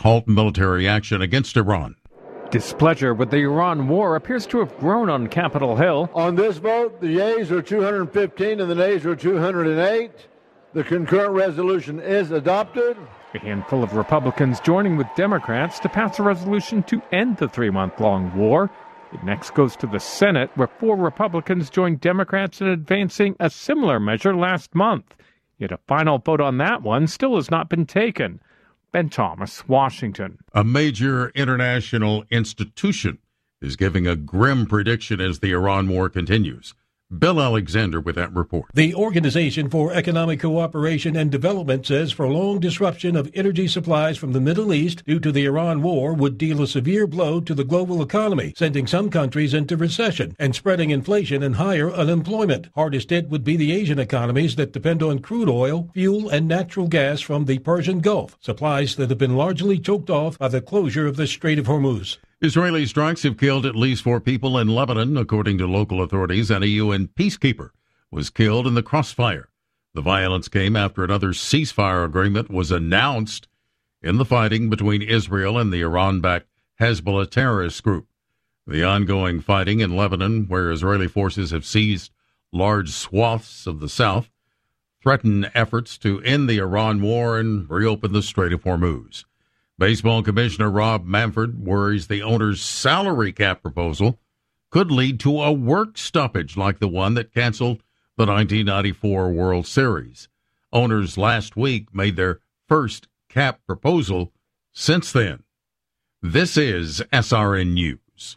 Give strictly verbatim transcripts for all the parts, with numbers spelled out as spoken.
halt military action against Iran. Displeasure with the Iran war appears to have grown on Capitol Hill. On this vote, the yeas are two hundred fifteen and the nays are two hundred eight. The concurrent resolution is adopted. A handful of Republicans joining with Democrats to pass a resolution to end the three-month-long war. It next goes to the Senate, where four Republicans joined Democrats in advancing a similar measure last month. Yet a final vote on that one still has not been taken. Ben Thomas, Washington. A major international institution is giving a grim prediction as the Iran war continues. Bill Alexander with that report. The Organization for Economic Cooperation and Development says prolonged disruption of energy supplies from the Middle East due to the Iran war would deal a severe blow to the global economy, sending some countries into recession and spreading inflation and higher unemployment. Hardest hit would be the Asian economies that depend on crude oil, fuel, and natural gas from the Persian Gulf, supplies that have been largely choked off by the closure of the Strait of Hormuz. Israeli strikes have killed at least four people in Lebanon, according to local authorities, and a U N peacekeeper was killed in the crossfire. The violence came after another ceasefire agreement was announced in the fighting between Israel and the Iran-backed Hezbollah terrorist group. The ongoing fighting in Lebanon, where Israeli forces have seized large swaths of the south, threaten efforts to end the Iran war and reopen the Strait of Hormuz. Baseball Commissioner Rob Manfred worries the owner's salary cap proposal could lead to a work stoppage like the one that canceled the nineteen ninety-four World Series. Owners last week made their first cap proposal since then. This is S R N News.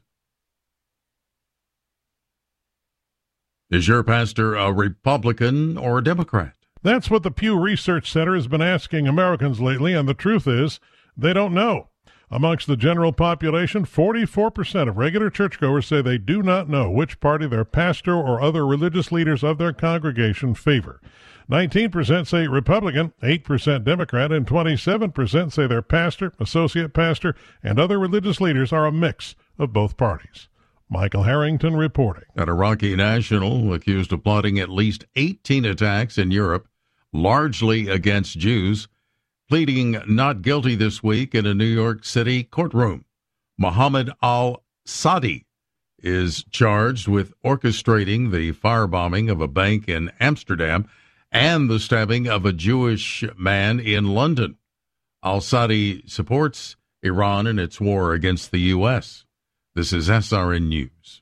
Is your pastor a Republican or a Democrat? That's what the Pew Research Center has been asking Americans lately, and the truth is, they don't know. Amongst the general population, forty-four percent of regular churchgoers say they do not know which party their pastor or other religious leaders of their congregation favor. nineteen percent say Republican, eight percent Democrat, and twenty-seven percent say their pastor, associate pastor, and other religious leaders are a mix of both parties. Michael Harrington reporting. An Iraqi national accused of plotting at least eighteen attacks in Europe, largely against Jews, pleading not guilty this week in a New York City courtroom. Mohammed al-Sadi is charged with orchestrating the firebombing of a bank in Amsterdam and the stabbing of a Jewish man in London. Al-Sadi supports Iran in its war against the U S. This is S R N News.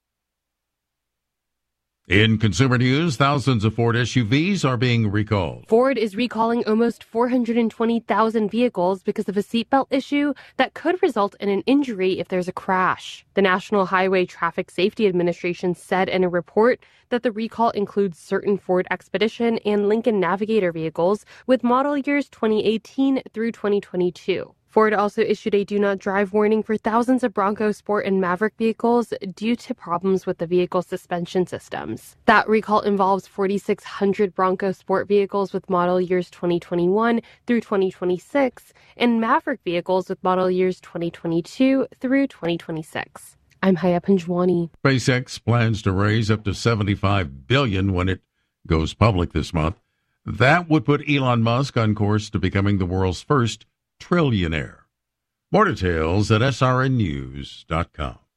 In consumer news, thousands of Ford S U Vs are being recalled. Ford is recalling almost four hundred twenty thousand vehicles because of a seatbelt issue that could result in an injury if there's a crash. The National Highway Traffic Safety Administration said in a report that the recall includes certain Ford Expedition and Lincoln Navigator vehicles with model years twenty eighteen through twenty twenty-two. Ford also issued a do not drive warning for thousands of Bronco Sport and Maverick vehicles due to problems with the vehicle suspension systems. That recall involves forty-six hundred Bronco Sport vehicles with model years twenty twenty-one through twenty twenty-six and Maverick vehicles with model years twenty twenty-two through twenty twenty-six. I'm Haya Panjwani. SpaceX plans to raise up to seventy-five billion dollars when it goes public this month. That would put Elon Musk on course to becoming the world's first trillionaire. More details at S R N news dot com.